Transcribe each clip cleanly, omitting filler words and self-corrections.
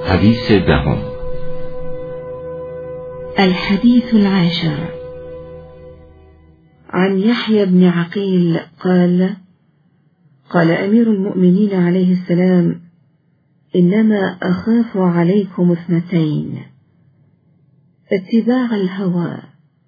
حدیث دهم. الحديث العاشر عن يحيى بن عقيل قال: قال أمير المؤمنين عليه السلام: إنما أخاف عليكم اثنتين، اتباع الهوى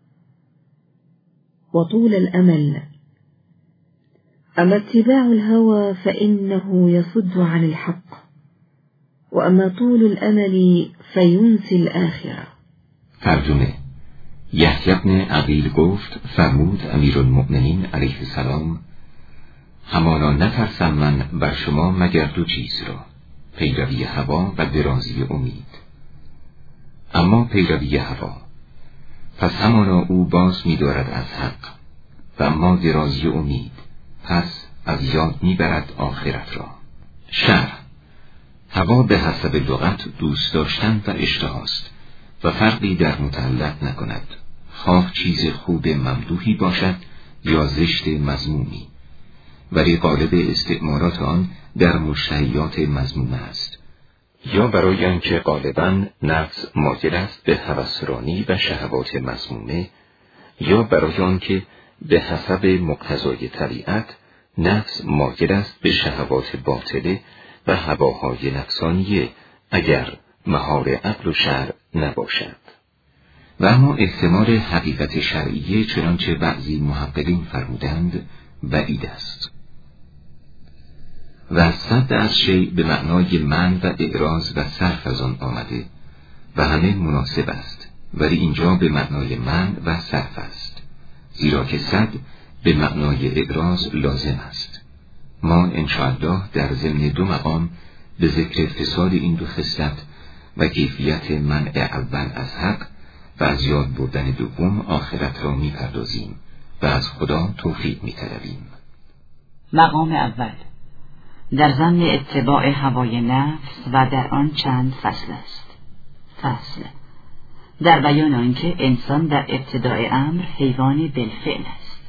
وطول الأمل. أما اتباع الهوى فإنه يصد عن الحق، وأما طول الأمل فينسي الآخرة. ترجمه: یحیی بن عقیل گفت فرمود امیرالمؤمنین علیه السلام: همانا نترسم من بر شما مگر دو چیز را، پیروی هوا و درازی امید. اما پیروی هوا، پس همانا او باز می‌دارد از حق، و اما درازی امید، پس از یاد می‌برد آخرت را. شرح: هوا به حسب لغت دوست داشتن و اشتهاست و فرقی در متعلق نکند، خواه چیز خوب ممدوحی باشد یا زشت مذمومی، ولی غالب استعمالات آن در مشتهیات مذمومه است، یا برای آنکه غالباً نفس مایل است به هوسرانی و شهوات مذمومه، یا برای آنکه به حسب مقتضای طبیعت نفس مایل است به شهوات باطله و هواهای نفسانیه، اگر مهار عقل و شرع نباشد. و اما احتمال حقیقت شرعیه چنانچه بعضی محققین فرمودند بعید است. و صد از شیء به معنای منع و اعراض و صرف از آن آمده و همه مناسب است، ولی اینجا به معنای منع و صرف است، زیرا که صد به معنای اعراض لازم است. ما انشاءالله در ضمن دو مقام به ذکر فساد این دو خصلت و کیفیت منع اول از حق و از یاد بردن دوم آخرت را می‌پردازیم و از خدا توفیق می‌طلبیم. مقام اول در ضمن اتباع هوای نفس و در آن چند فصل است. فصل در بیان آنکه انسان در ابتداء امر حیوان بالفعل است،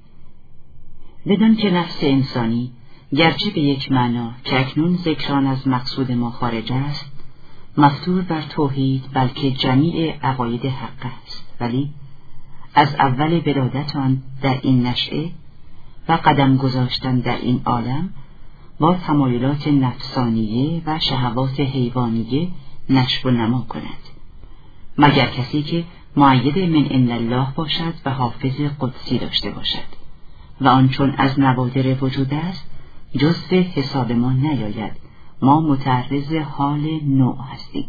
بدان که نفس انسانی گرچه به یک معنا که اکنون ذکران از مقصود ما خارج است مفطور بر توحید بلکه جمیع عقاید حق است، ولی از اول ولادت آن در این نشأه و قدم گذاشتن در این عالم با تمایلات نفسانیه و شهوات حیوانیه نشو و نما کند، مگر کسی که مؤید من ان الله باشد و حافظ قدسی داشته باشد، و آن چون از نوادر وجود است جزء حساب ما نیاید، ما متعرض حال نوع هستیم.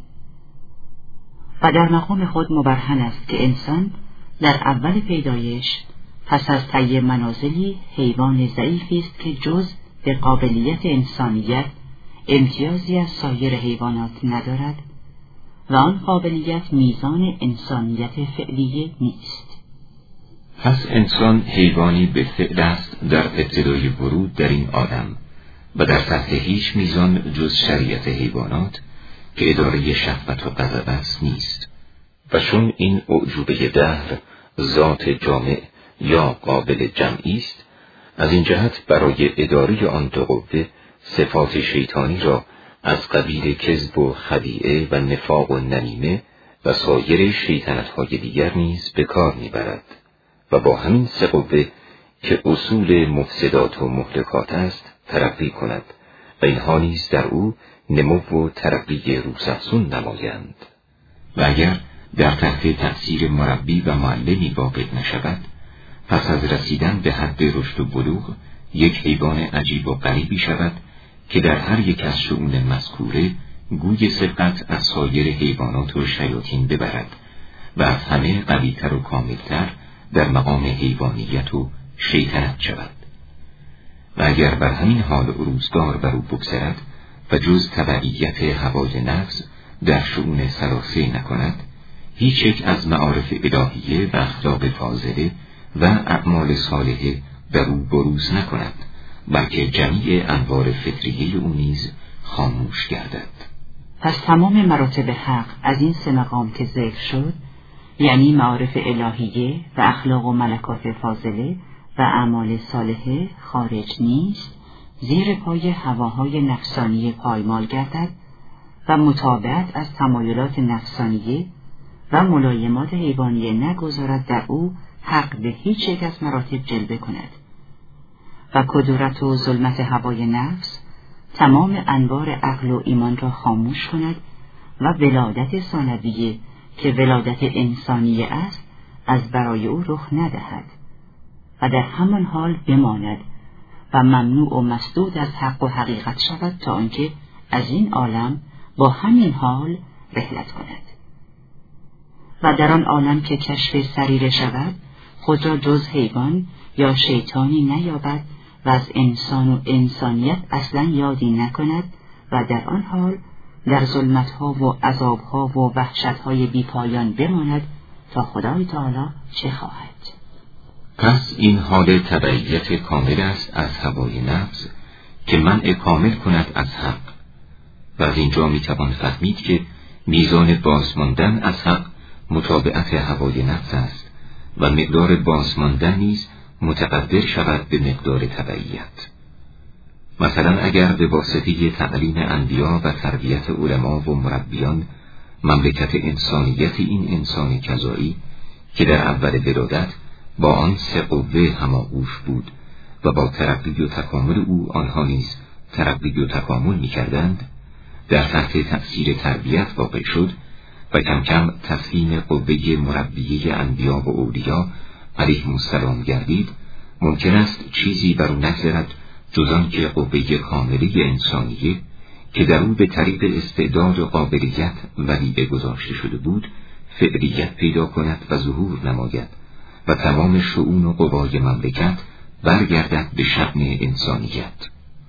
و در مقام خود مبرهن است که انسان در اول پیدایش پس از طی منازلی حیوان ضعیفی است که جز به قابلیت انسانیت امتیازی از سایر حیوانات ندارد و آن قابلیت میزان انسانیت فعلیه نیست. پس انسان حیوانی به فعل است در ابتدای ورود در این عالم و در سطح هیچ میزان جز شریعت حیوانات که اداره شهوت و غضب است نیست. و چون این اعجوبه دهر ذات جامع یا قابل جمعی است، از این جهت برای اداره آن دو قوه صفات شیطانی را از قبیل کذب و خدیعه و نفاق و نمیمه و سایر شیطنت‌های دیگر نیز به کار میبرد و با همین سه قوه که اصول مفسدات و مهلکات است ترقی کند و اینها نیز در او نمو و ترقی روزافزون نمایند. و اگر در تحت تأثیر مربی و معلمی واقع نشود، پس از رسیدن به حد رشد و بلوغ یک حیوان عجیب و غریبی شود که در هر یک از شؤون مذکوره گوی سبقت از سایر حیوانات و شیاطین ببرد و از همه قوی‌تر و کاملتر در مقام حیوانیت و شیطنت شود. و اگر بر همین حال روزگار بر او بگذرد و جز تبعیت هوای نفس در شؤون ثلاثه نکند، هیچ یک از معارف الهیه و اخلاق فاضله و اعمال صالحه در او بروز نکند، بلکه جمیع انوار فطریه او نیز خاموش گردد. پس تمام مراتب حق از این سه مقام که ذکر شد، یعنی معارف الهیه و اخلاق و ملکات فاضله و اعمال صالحه خارج نیست، زیر پای هواهای نفسانی پایمال گردد و متابعت از تمایلات نفسانیه و ملایمات حیوانیه نگذارد در او حق به هیچ یک از مراتب جلوه کند و کدورت و ظلمت هوای نفس تمام انوار عقل و ایمان را خاموش کند و ولادت ثانویه که ولادت انسانیه است از برای او رخ ندهد و در همان حال بماند و ممنوع و مسدود از حق و حقیقت شود تا آنکه از این عالم با همین حال رحلت کند و در آن عالم که کشف سریره شود خود را جز حیوان یا شیطانی نیابد و از انسان و انسانیت اصلا یادی نکند و در آن حال در ظلمتها و عذابها و وحشتهای بیپایان بماند تا خدای تعالی چه خواهد. پس این حال تبعیت کامل است از هوای نفس که منع کامل کند از حق و از اینجا میتوان فهمید که میزان بازماندن از حق متابعت هوای نفس است و مقدار بازماندن نیز متقدر شود به مقدار تبعیت. مثلا اگر به واسطه تعلیم انبیا و تربیت علما و مربیان مملکت انسانیت این انسان کذایی که در اول ولادت با آن سه قوه هماغوش بود و با ترقی و تکامل او آنها نیز ترقی و تکامل می‌کردند، در تحت تأثیر تربیت واقع شد و کم کم تسلیم قوه مربیه انبیا و اولیا علیهم السلام گردید، ممکن است چیزی بر او نگذرد جز آن که قوه کامله انسانیه که در او به طریق استعداد و قابلیت ولیده گذاشته شده بود فعلیت پیدا کند و ظهور نماید و تمام شؤون و قوای مملکت برگردد به شأن انسانیت.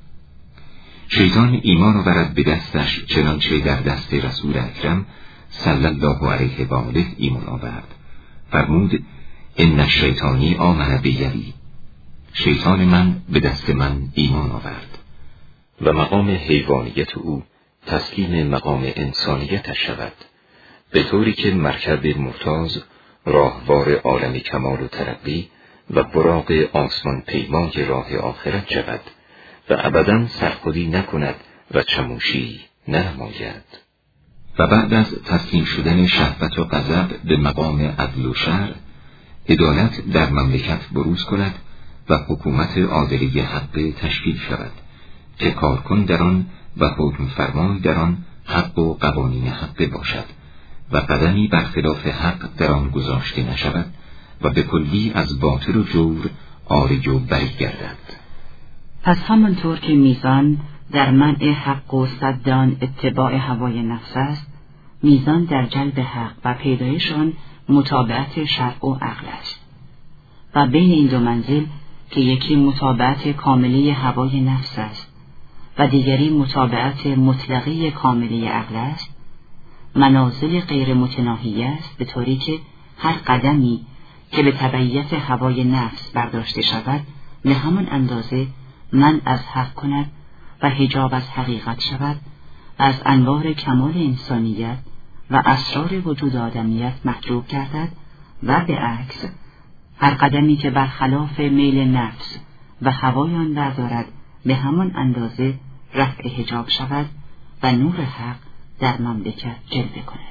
شیطان ایمان آورد به دستش چنانچه در دست رسول اکرم صلی الله علیه و آله ایمان آورد. فرمود ان الشیطانی آمن بیدی، شیطان من به دست من ایمان آورد و مقام حیوانیت او تسلیم مقام انسانیتش شود، به طوری که مرکب ممتاز راهوار عالم کمال و ترقی و براق آسمان پیمای راه آخرت شود و ابدا سرخودی نکند و چموشی ننماید. و بعد از تسلیم شدن شهوت و غضب به مقام عدل و شرع، عدالت در مملکت بروز کند و حکومت عادله حق تشکیل شود که کارکن در آن و حکم فرمای در آن حق و قوانین حق باشد و قدمی برخلاف حق در آن گذاشته نشود و به کلی از باطل و جور عاری و بری گردد. پس همانطور که میزان در منع حق و صد آن اتباع هوای نفس است، میزان در جلب حق و پیدایش آن متابعت شرع و عقل است و بین این دو منزل که یکی متابعت کاملی هوای نفس است و دیگری متابعت مطلقی کاملی عقل است، منازل غیر متناهی است، به طوری که هر قدمی که به تبعیت هوای نفس برداشته شود به همان اندازه من از حق کند و حجاب از حقیقت شود و از انوار کمال انسانیت و اسرار وجود آدمیت محجوب گردد و به عکس هر قدمی که برخلاف میل نفس و هوای آن بردارد به همان اندازه رفع حجاب شود و نور حق در مملکت جلوه کند.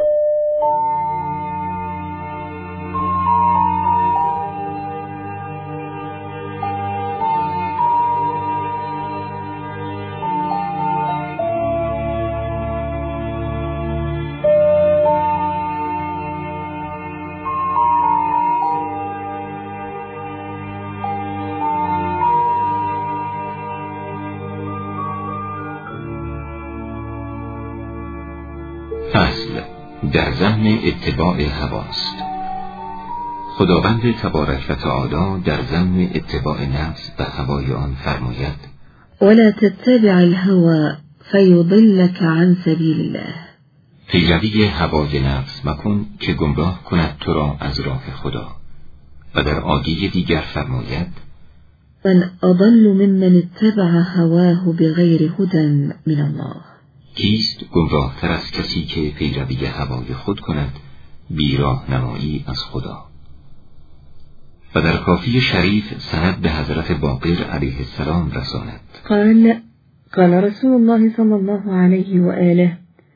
فصل در ضمن اتباع هواست. خداوند تبارک و تعالی در ضمن اتباع نفس و هوای آن فرماید ولا تتبع الهوى فیضلک عن سبیل الله، پیروی هوای نفس مکن که گمراه کند تو را از راه خدا. و در آیه دیگر فرماید من اضل ممن اتبع هواه بغیر هدى من الله، کیست گمراه تر از کسی که پیروی هوای خود کند بی راهنمایی از خدا. و در کافی شریف سند به حضرت باقر علیه السلام رساند قال رسول الله صلی الله علیه و آله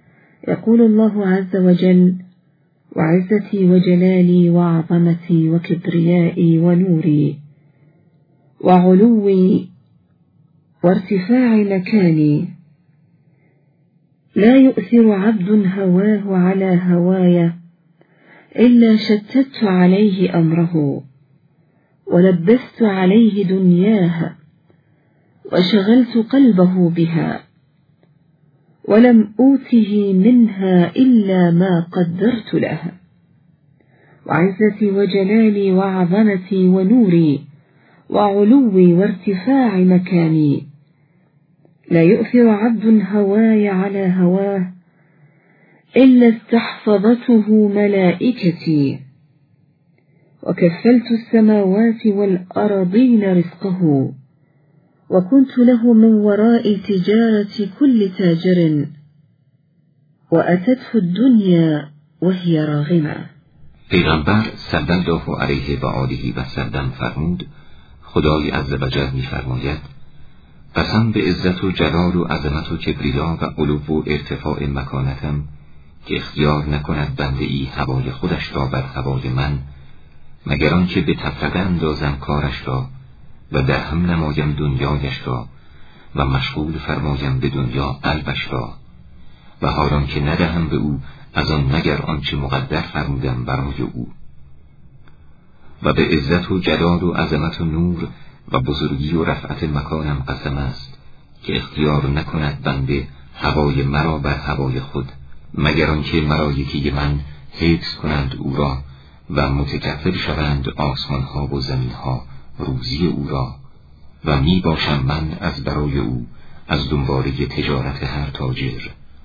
يقول الله عز وجل: وعزتي وجلالي وعظمتي وكبريائي ونوري وعلوي وارتفاع مكاني لا يؤثر عبد هواه على هواي إلا شتت عليه أمره ولبست عليه دنياه وشغلت قلبه بها ولم أوته منها إلا ما قدرت له. وعزتي وجلالي وعظمتي ونوري وعلوي وارتفاع مكاني لا يؤثر عبد هواي على هواه إلا استحفظته ملائكتي وكفلت السماوات والأرضين رزقه وكنت له من وراء تجارة كل تاجر وأتته الدنيا وهي راغمة. پیغمبر صلی الله علیه و آله و سلم فرمود: خدای عزوجل می‌فرماید: قسم به عزت و جلال و عظمت و کبریا و علو و ارتفاع مکانتم که اختیار نکند بنده ای هوای خودش را بر هوای من، مگر آنکه به تفرقه اندازم کارش را و در هم نمایم دنیایش را و مشغول فرمایم به دنیا قلبش را و حالان که ندهم به او از آن مگر آنچه مقدر فرمودم برای او. و به عزت و جلال و عظمت و نور و بزرگی و رفعت مکانم قسم است که اختیار نکند بنده هوای مرا بر هوای خود، مگر آنکه ملائکه من حفظ کنند او را و متکفل شوند آسمانها و زمینها روزی او را و می باشم من از برای او از دنباله تجارت هر تاجر،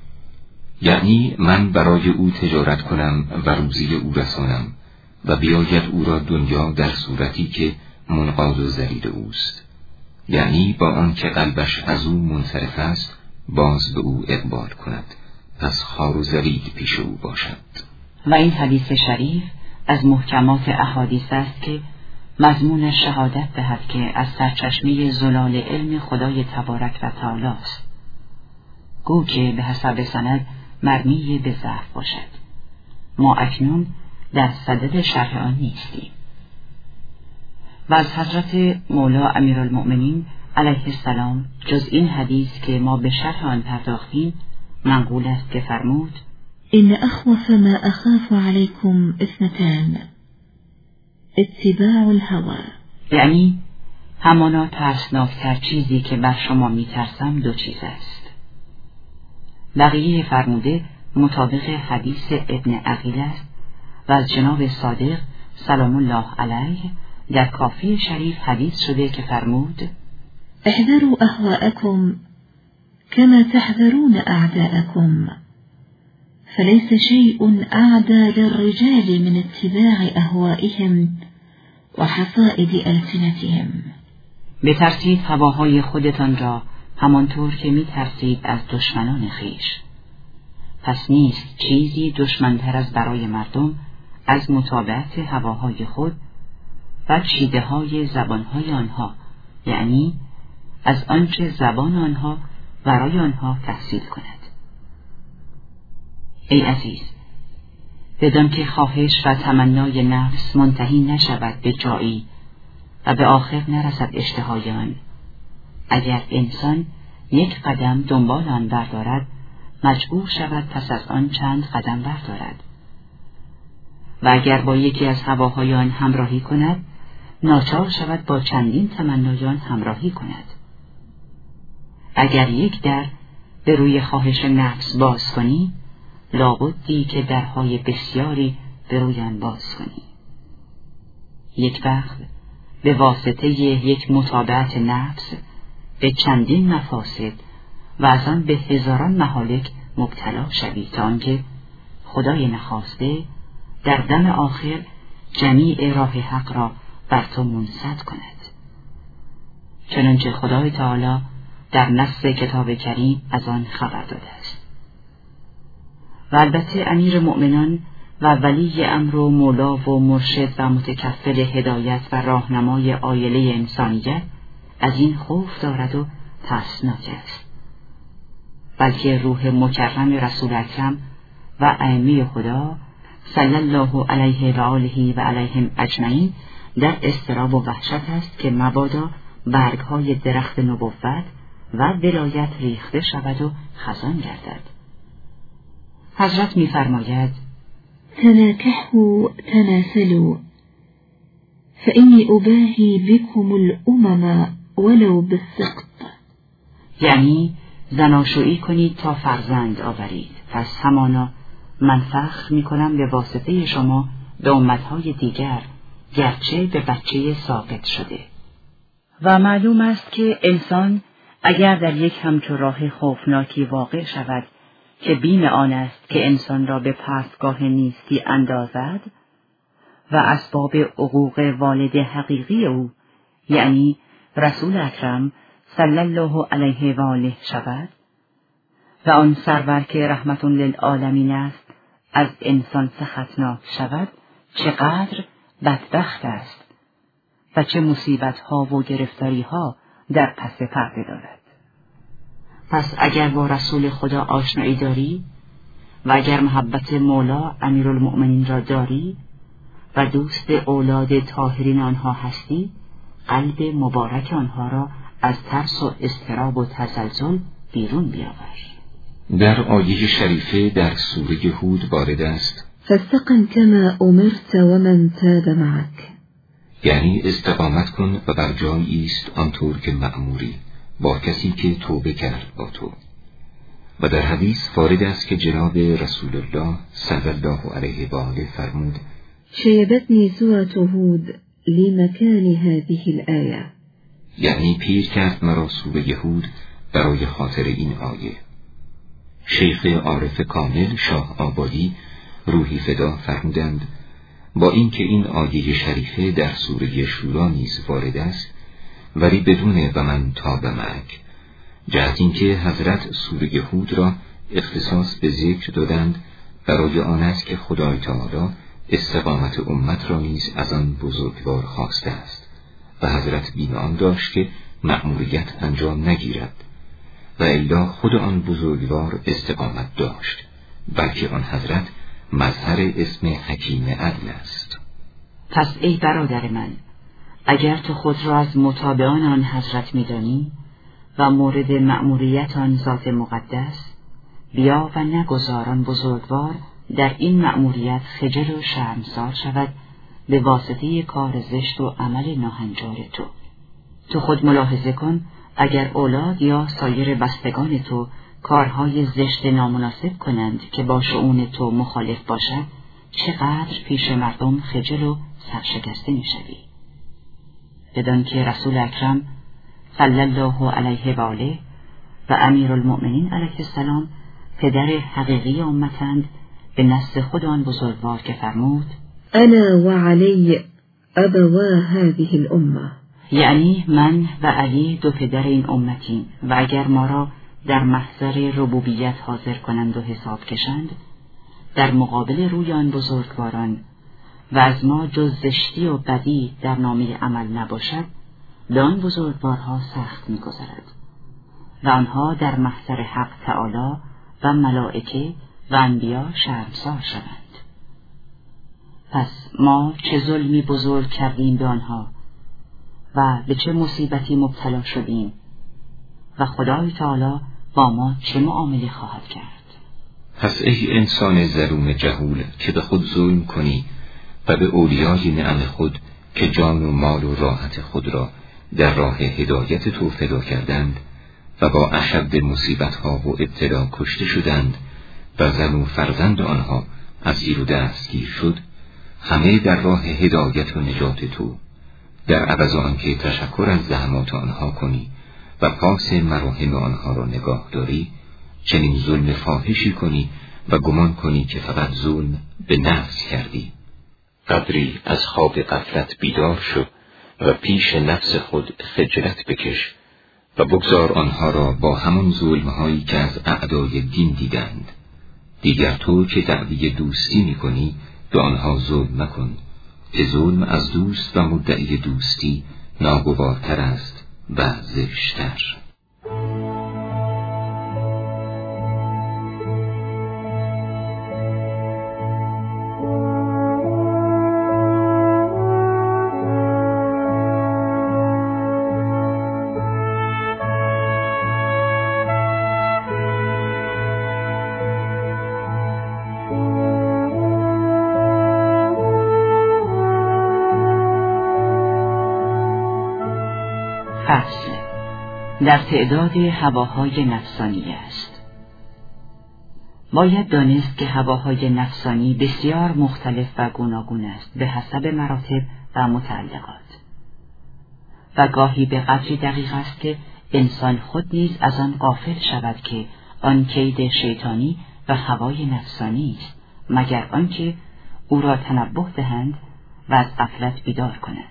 یعنی من برای او تجارت کنم و روزی او رسانم و بیاید او را دنیا در صورتی که منقاد و ذلیل اوست، یعنی با آن که قلبش از او منصرف است باز به او اقبال کند، پس خوار و ذلیل پیش او باشد. و این حدیث شریف از محکمات احادیث است که مضمون شهادت دهد که از سرچشمه زلال علم خدای تبارک و تعالی است، گو که به حسب سند مرمی به ضعف باشد. ما اکنون در صدد شرح آن نیستیم. و از حضرت مولا امیرالمؤمنین علیه السلام جز این حدیث که ما به شرح آن پرداختیم منقول است که فرمود: إن أخوف ما أخاف عليكم اثنتان اتباع الهوى، یعنی همانا ترسناکتر چیزی که بر شما میترسم دو چیز است. بقیه فرموده مطابق حدیث ابن عقیل است و از جناب صادق سلام الله علیه در کافی شریف حدیث شده که فرمود: احذروا أهواءكم كما تحذرون أعداءكم فليس شيء أعدى للرجال من اتباع أهوائهم وحصائد ألسنتهم. بترسید هواهای خودتان را همانطور که میترسید از دشمنان خویش. پس نیست چیزی دشمنتر از برای مردم از متابعت هواهای خود و چیده های زبانهای آنها، یعنی از آنچه زبان آنها برای آنها تحصیل کند. ای عزیز، بدان که خواهش و تمنای نفس منتهی نشود به جایی و به آخر نرسد اشتهای آن، اگر انسان یک قدم دنبال آن بردارد مجبور شود پس از آن چند قدم بردارد و اگر با یکی از هواهای آن همراهی کند ناچار شود با چندین تمنای آن همراهی کند. اگر یک در به روی خواهش نفس باز کنی لابدی که درهای بسیاری به روی آن باز کنی. یک وقت به واسطه یک متابعت نفس به چندین مفاسد و از آن به هزاران مهالک مبتلا شوی تا آنکه خدای نخواسته در دم آخر جمیع راه حق را بر تو منسد کند، چنانچه خدای تعالی در نص کتاب کریم از آن خبر داده است. و البته امیر مؤمنان و ولی امر و مولا و مرشد و متکفل هدایت و راهنمای عایله انسانیت از این خوف دارد و ترسناک است بلکه روح مکرم رسول اکرم و ائمه خدا صلی الله علیه و آله و علیهم اجمعین در اضطراب و وحشت است که مبادا برگهای درخت نبوت و ولایت ریخته شود و خزان گردد. حضرت می‌فرماید: تناكحوا تناسلوا فإني أباهي بكم الأمم ولو بالسقط. یعنی زناشویی کنید تا فرزند آورید، پس همانا من فخر می‌کنم به واسطه شما به امتهای دیگر، گرچه به بچه ساقط شده. و معلوم است که انسان اگر در یک همچو راه خوفناکی واقع شود که بیم آن است که انسان را به پستگاه نیستی اندازد و اسباب عقوق والد حقیقی او یعنی رسول اکرم صلی الله علیه و آله شود و آن سرور که رحمت للعالمین است از انسان سخطناک شود، چقدر بدبخت است و چه مصیبت‌ها و گرفتاری‌ها در پس پرده دارد. پس اگر با رسول خدا آشنایی داری و اگر محبت مولا امیرالمؤمنین را داری و دوست اولاد طاهرین آنها هستی، قلب مبارک آنها را از ترس و اضطراب و تزلزل بیرون بیاور. در آیه شریفه در سوره هود وارد است: فاستقم كما امرت ومن تاب معك. یعنی استقامت کن و بر جای ایست آنطور که مأموری با کسی که توبه کرد با تو. و در حدیث وارد است که جناب رسول الله صلی الله علیه و آله فرمود: شیبتنی سورة هود لمکان هذه الآیه. یعنی پیر کرد مرا سوره هود برای خاطر این آیه. شیخ عارف کامل شاه آبادی روحی فدا فرمودند: با اینکه این آیه شریفه در سوره شورا نیز وارد است ولی بدون و من تاب معک، جهت اینکه حضرت سوره هود را اختصاص به ذکر دادند برای آن است که خدای تعالی استقامت امت را نیز از آن بزرگوار خواسته است و حضرت بیم آن داشت که مأموریت انجام نگیرد و الا خود آن بزرگوار استقامت داشت، بلکه آن حضرت مظهر اسم حکیم عدل است. پس ای برادر من، اگر تو خود را از متابعان آن حضرت می‌دانی و مورد مأموریت آن ذات مقدس، بیا و نگذاران بزرگوار در این مأموریت خجل و شرمسار شود به واسطه کار زشت و عمل ناهنجار تو. تو خود ملاحظه کن اگر اولاد یا سایر بستگان تو کارهای زشت نامناسب کنند که با شؤون تو مخالف باشد، چقدر پیش مردم خجل و سرشکسته می‌شوی. بدان که رسول اکرم صلی الله علیه و آله و امیرالمؤمنین علیه السلام پدر حقیقی امتند، به نص خود آن بزرگوار که فرمود: انا و علی ابوا هذه الامه. یعنی من و علی دو پدر این امتیم و اگر ما را در محضر ربوبیت حاضر کنند و حساب کشند در مقابل روی آن بزرگواران و از ما جز زشتی و بدی در نامه عمل نباشد، به آن بزرگوارها سخت می‌گذرد و آنها در محضر حق تعالی و ملائکه و انبیا شرمسار شوند. پس ما چه ظلمی بزرگ کردیم به آنها و به چه مصیبتی مبتلا شدیم و خدای تعالی با ما چه معامله خواهد کرد. پس ای انسان ظلوم جهول که به خود ظلم کنی و به اولیای نعم خود که جان و مال و راحت خود را در راه هدایت تو فدا کردند و با اشد مصیبت‌ها و ابتلا کشته شدند و زن و فرزند آنها از زیر و دستگیر شد، همه در راه هدایت و نجات تو، در عوض آنکه تشکر از زحمات آنها کنی و پاس مراهم آنها را نگاه داری، چنین ظلم فاحشی کنی و گمان کنی که فقط ظلم به نفس کردی. قدری از خواب غفلت بیدار شو و پیش نفس خود خجلت بکش و بگذار آنها را با همان ظلم‌هایی که از اعدای دین دیدند. دیگر تو که دعوی دوستی می‌کنی به آنها ظلم مکن، که ظلم از دوست و مدعی دوستی ناگوارتر است و زشتر. فصل در تعداد هواهای نفسانی است. باید دانست که هواهای نفسانی بسیار مختلف و گوناگون است به حسب مراتب و متعلقات و گاهی به قدری دقیق است که انسان خود نیز از آن غافل شود که آن کید شیطانی و هوای نفسانی است مگر آنکه او را تنبه دهند و از غفلت بیدار کنند.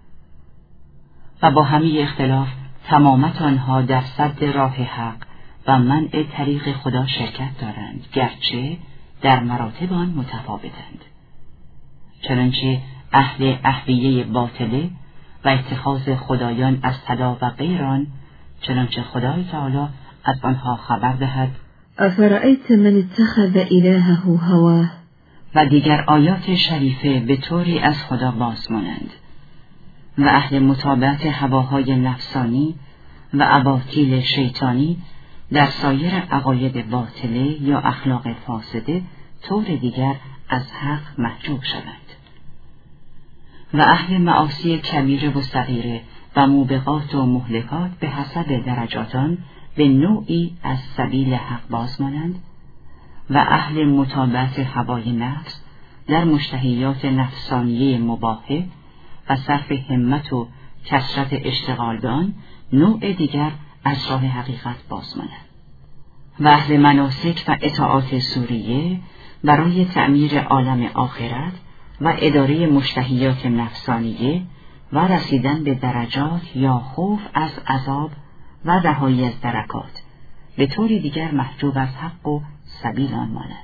و با همه اختلاف تمامت آنها در سد راه حق و منع طریق خدا شرکت دارند، گرچه در مراتب آن متفاوتند. چنانچه اهل اهلیه باطله و اتخاذ خدایان از صدا و غیران، چنانچه خدای تعالی از آنها خبر دهد: افرأیت من اتخذ الهه هواه، و دیگر آیات شریفه به طوری از خدا بازمانند. و اهل متابعت هواهای نفسانی و اباطیل شیطانی در سایر عقاید باطله یا اخلاق فاسده طور دیگر از حق محجوب شوند. و اهل معاصی کبیره و صغیره و موبقات و مهلکات به حسب درجاتان به نوعی از سبیل حق بازمانند. و اهل متابعت هوای نفس در مشتهیات نفسانیه مباحه و صرف همت و کثرت اشتغال به آن نوع دیگر از راه حقیقت بازمانند. و اهل مناسک و اطاعات سوریه برای تعمیر عالم آخرت و اداره مشتهیات نفسانیه و رسیدن به درجات یا خوف از عذاب و رهایی از درکات به طوری دیگر محجوب از حق و سبیل آن مانند.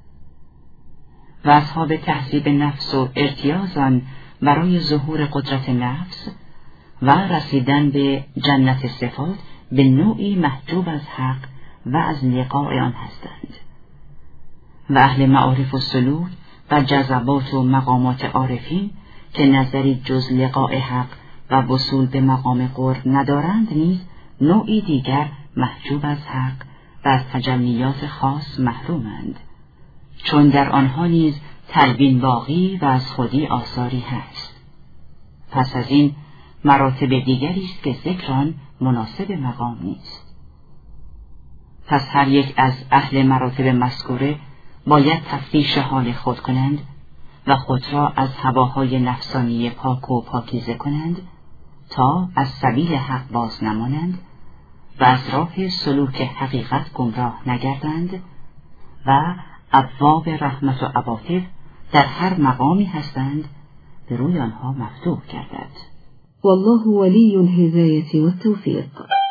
و اصحاب تهذیب نفس و ارتیاز آن برای ظهور قدرت نفس و رسیدن به جنت صفات به نوعی محجوب از حق و از لقاء آن هستند. و اهل معارف و سلوک و جذبات و مقامات عارفین که نظری جز لقاء حق و وصول به مقام قرب ندارند نیز نوعی دیگر محجوب از حق و از تجلیات خاص محرومند، چون در آنها نیز تلوین باقی و از خودی آثاری هست. پس از این مراتب دیگری است که ذکر آن مناسب مقام نیست. پس هر یک از اهل مراتب مذکوره باید تفتیش حال خود کنند و خود را از هواهای نفسانی پاک و پاکیزه کنند تا از سبیل حق باز نمانند و از راه سلوک حقیقت گمراه نگردند و ابواب رحمت و عواطف در هر مقامی هستند به روی آنها مفتوح گردد. والله ولی الهدایة والتوفیق.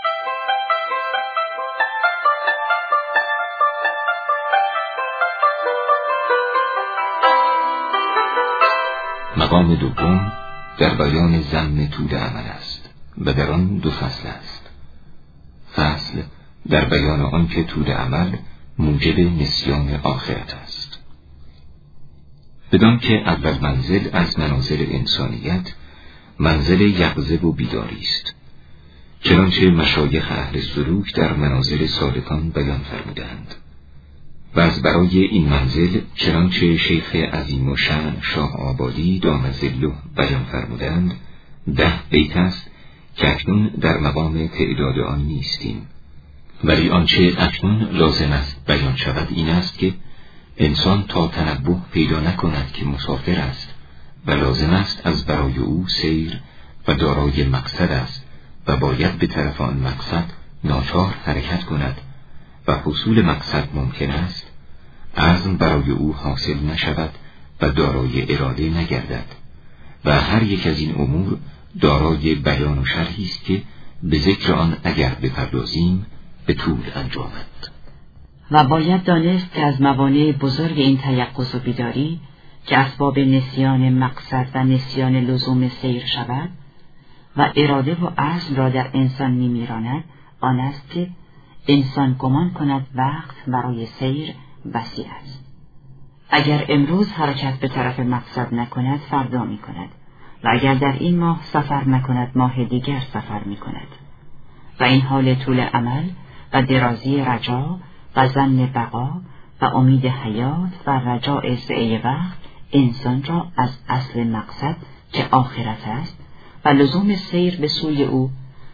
مقام دوم در بیان ذم طول عمل است و در آن دو فصل است. فصل در بیان آن که طول عمل موجب نسیان آخرت است. بدان که اول منزل از منازل انسانیت منزل یقظه و بیداری است، چنانچه مشایخ اهل سلوک در منازل سالکان بیان فرمودند. و از برای این منزل چنانچه شیخ عظیم و شأن شاه آبادی دام ظله بیان فرمودند 10 بیت است که اکنون در مقام تعداد آن نیستیم، ولی آنچه اکنون لازم است بیان شود این است که انسان تا تنبه پیدا نکند که مسافر است و لازم است از برای او سیر و دارای مقصد است و باید به طرف آن مقصد ناچار حرکت کند و حصول مقصد ممکن است، عزم برای او حاصل نشود و دارای اراده نگردد و هر یک از این امور دارای بیان و شرحی است که به ذکر آن اگر بپردازیم به طول انجامد. و باید دانست که از موانع بزرگ این تیقظ و بیداری که اسباب نسیان مقصد و نسیان لزوم سیر شود و اراده و عزم را در انسان می‌میراند آن است که انسان گمان کند وقت برای سیر وسیع است. اگر امروز حرکت به طرف مقصد نکند فردا می‌کند و اگر در این ماه سفر نکند ماه دیگر سفر می‌کند و این حال طول عمل و درازی رجا و ظن بقا و امید حیات و رجاء سعی وقت انسان را از اصل مقصد که آخرت است و لزوم سیر به سوی او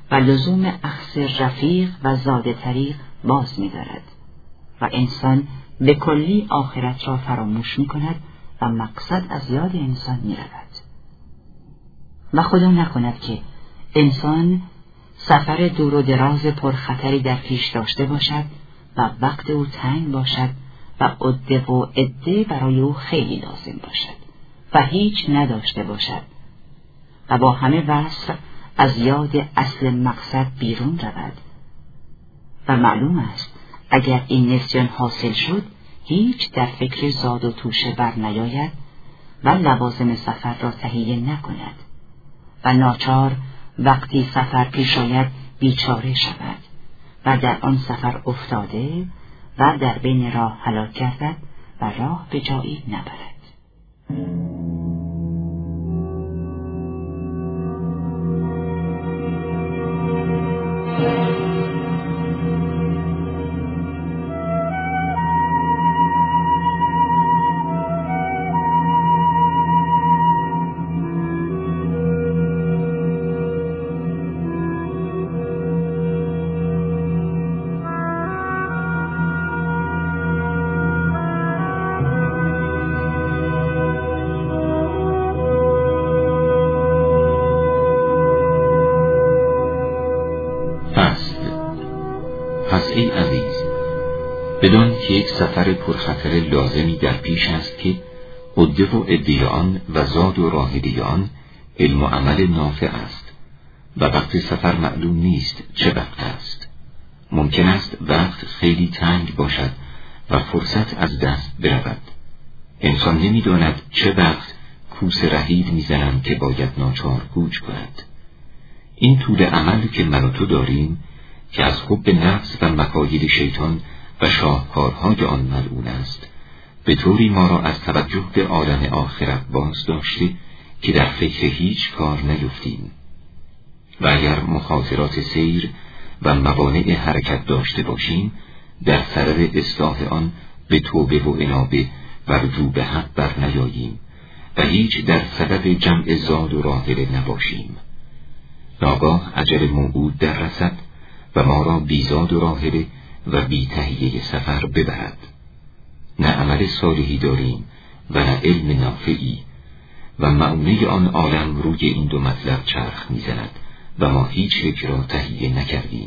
و لزوم اخذ رفیق و زاد طریق باز می‌دارد و انسان به کلی آخرت را فراموش می‌کند و مقصد از یاد انسان می‌رود. و خدا نکند که انسان سفر دور و دراز پرخطری در پیش داشته باشد و وقت او تنگ باشد و عده و عده برای او خیلی لازم باشد و هیچ نداشته باشد و با همه وصف از یاد اصل مقصد بیرون رود. و معلوم است اگر این نسیان حاصل شد هیچ در فکر زاد و توشه بر نیاید و لوازم سفر را تهیه نکند و ناچار وقتی سفر پیش آید بیچاره شود و در آن سفر افتاده و در بین راه هلاک گردد و راه به جایی نبرد. پس ای عزیز، بدان که یک سفر پرخطر لازمی در پیش است که عده و عده آن و زاد و راحله آن علم و عمل نافع است و وقت سفر معلوم نیست چه وقت است. ممکن است وقت خیلی تنگ باشد و فرصت از دست برود. انسان نمی‌داند چه وقت کوس رحیل می‌زنم که باید ناچار کوچ کند. این طول عمل که من و تو داریم که از حب نفس و مکاید شیطان و شاهکارهای آن ملعون است، به طوری ما را از توجه به عالم آخرت باز داشته که در فکر هیچ کار نیفتیم. و اگر مخاطرات سیر و موانع حرکت داشته باشیم، در صدد اصلاح آن به توبه و انابه و رجوع به حق بر نیاییم و هیچ در صدد جمع زاد و راحله نباشیم. ناگاه اجل موعود در رسد و ما را بی زاد و راحله و بی تهیه سفر ببرد. نه عمل صالحی داریم و نه علم نافعی و معنی آن عالم روی این دو مطلب چرخ میزند و ما هیچ یک را تهیه نکردیم.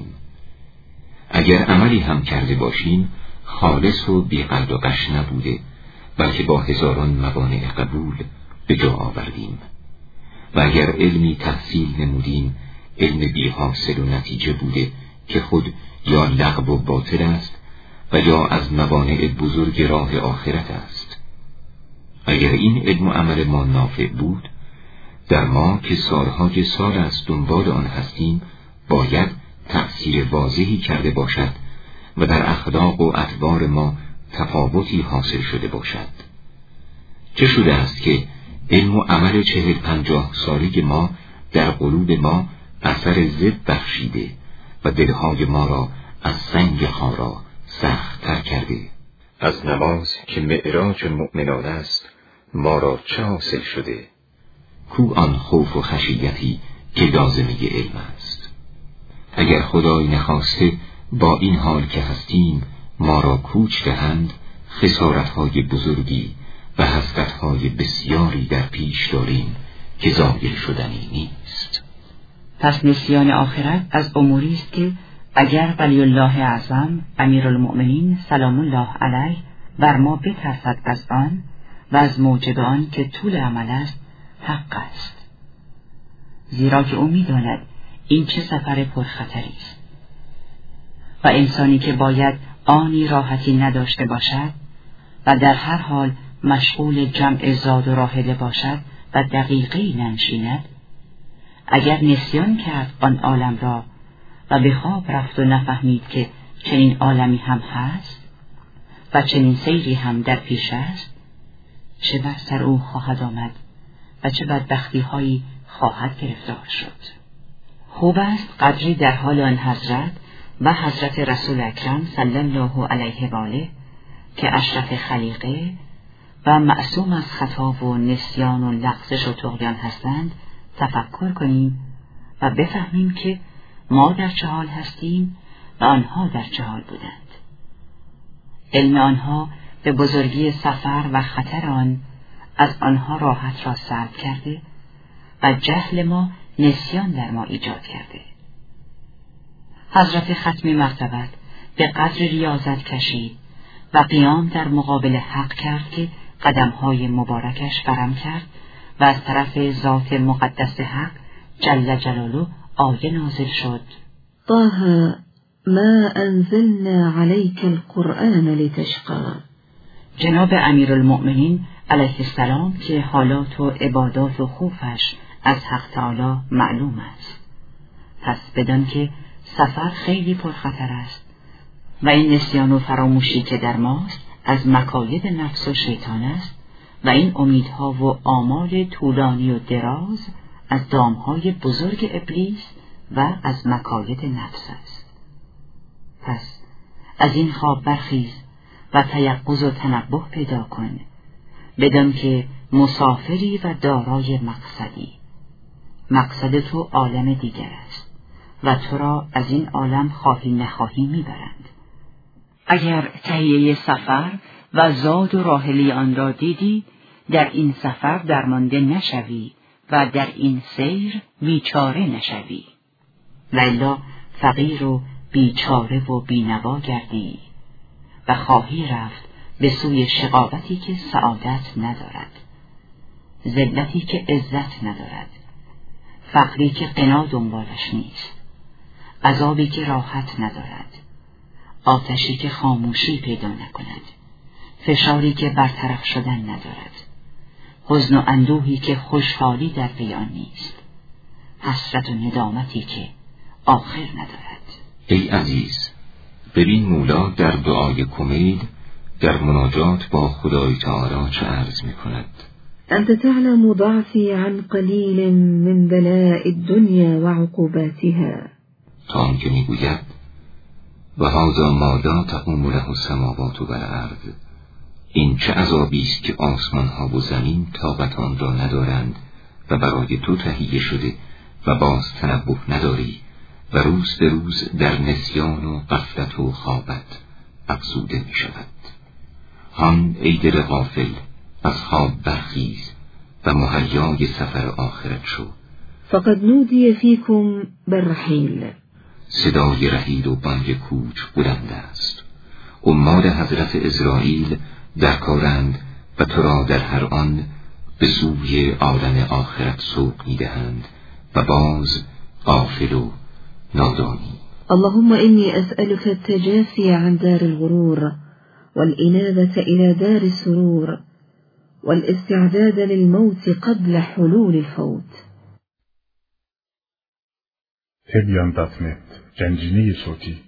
اگر عملی هم کرده باشیم خالص و بی قلب و غش نبوده، بلکه با هزاران موانع قبول به جا آوردیم. و اگر علمی تحصیل نمودیم، علم بی حاصل و نتیجه بوده که خود یا لغو و باطل است و یا از موانع بزرگ راه آخرت است. اگر این علم و عمل ما نافع بود، در ما که سالهای سال از دنبال آن هستیم باید تأثیر واضحی کرده باشد و در اخلاق و اطوار ما تفاوتی حاصل شده باشد. چه شده است که علم و عمل 40-50 ساله ما در قلوب ما اثر ضد بخشیده و دلهای ما را از سنگ خارا سخت تر کرده؟ از نماز که معراج مؤمنان است ما را چه حاصل شده؟ کو آن خوف و خشیتی که لازمه علم است؟ اگر خدای نخواسته با این حال که هستیم ما را کوچ دهند، خسارتهای بزرگی و حسرتهای بسیاری در پیش داریم که زایل شدنی نیست. پس نسیان آخرت از اموری است که اگر ولی الله اعظم امیرالمؤمنین سلام الله علیه بر ما بترسد از آن و از موجب آن که طول عمل است، حق است. زیرا که او می‌داند این چه سفر پرخطری است و انسانی که باید آنی راحتی نداشته باشد و در هر حال مشغول جمع زاد و راحله باشد و دقیقی ننشیند، اگر نسیان کرد آن عالم را و به خواب رفت و نفهمید که چنین عالمی هم هست و چنین سیری هم در پیش است، چه بر سر او خواهد آمد و چه بدبختی هایی خواهد گرفتار شد. خوب است قدری در حال آن حضرت و حضرت رسول اکرم صلی الله علیه و آله که اشرف خلیقه و معصوم از خطا و نسیان و لغزش و طغیان هستند تفکر کنیم و بفهمیم که ما در چه حال هستیم و آنها در چه حال بودند. علم آنها به بزرگی سفر و خطر آن از آنها راحت را سلب کرده و جهل ما نسیان در ما ایجاد کرده. حضرت ختم مرتبت به قدر ریاضت کشید و قیام در مقابل حق کرد که قدمهای مبارکش فرم کرد و از طرف ذات مقدس حق جل جلاله آیه نازل شد: طه ما انزلنا عليك القرآن لتشقى. جناب امیرالمؤمنین علیه السلام که حالات و عبادات و خوفش از حق تعالی معلوم است، پس بدان که سفر خیلی پرخطر است و این نسیان و فراموشی که در ماست از مکاید نفس و شیطان است و این امیدها و آمال طولانی و دراز از دامهای بزرگ ابلیس و از مکاید نفس است. پس از این خواب برخیز و تیقظ و تنبه پیدا کن، بدان که مسافری و دارای مقصدی. مقصد تو عالم دیگر است و تو را از این عالم خواهی نخواهی میبرند. اگر تهیه سفر و زاد و راحلی آن را دیدی، در این سفر درمانده نشوی و در این سیر بیچاره نشوی، و الا فقیر و بیچاره و بینوا گردی و خواهی رفت به سوی شقاوتی که سعادت ندارد، ذلتی که عزت ندارد، فقری که غنا دنبالش نیست، عذابی که راحت ندارد، آتشی که خاموشی پیدا نکند، فشاری که برطرف شدن ندارد، حزن و اندوهی که خوشحالی در پی آن نیست، حسرت و ندامتی که آخر ندارد. ای عزیز، ببین مولا در دعای کمیل در مناجات با خدای تعالی چه عرض می‌کند: أنت تعلم ضعفي عن قليل من بلاء الدنيا وعقوباتها. تا آنکه میگوید: و هذا ما لا تقوم له السماوات والارض. این چه عذابی است که آسمان‌ها و زمین طاقت آن را ندارند و برای تو تهیه شده و باز تنبه نداری و روز به روز در نسیان و غفلت و خوابت افزوده می شود. هان ای دل غافل، از خواب برخیز و مهیای سفر آخرت شو. فقد نودي فيكم بالرحيل. صدای رحیل و بانگ کوچ بلند است. اماد حضرت اسرائیل در کارند و تو را در هر آن به سوی عالم آخرت سوق می‌دهند و باز غافل و نادانی. اللهم إني أسألك التجافي عن دار الغرور والإنابة إلى دار السرور والاستعداد للموت قبل حلول الفوت. تبیان.net گنجینه صوتی